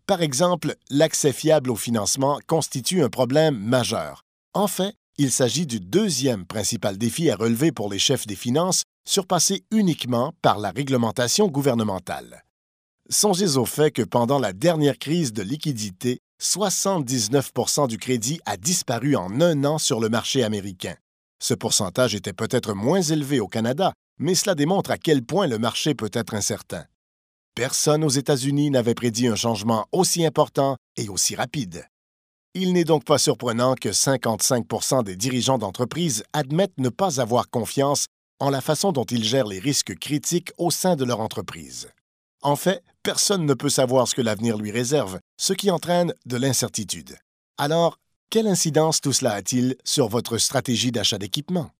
Par exemple, l'accès fiable au financement constitue un problème majeur. En fait, il s'agit du deuxième principal défi à relever pour les chefs des finances, surpassé uniquement par la réglementation gouvernementale. Songez au fait que pendant la dernière crise de liquidité, 79% du crédit a disparu en un an sur le marché américain. Ce pourcentage était peut-être moins élevé au Canada, mais cela démontre à quel point le marché peut être incertain. Personne aux États-Unis n'avait prédit un changement aussi important et aussi rapide. Il n'est donc pas surprenant que 55% des dirigeants d'entreprise admettent ne pas avoir confiance en la façon dont ils gèrent les risques critiques au sein de leur entreprise. En fait, personne ne peut savoir ce que l'avenir lui réserve, ce qui entraîne de l'incertitude. Alors, quelle incidence tout cela a-t-il sur votre stratégie d'achat d'équipement?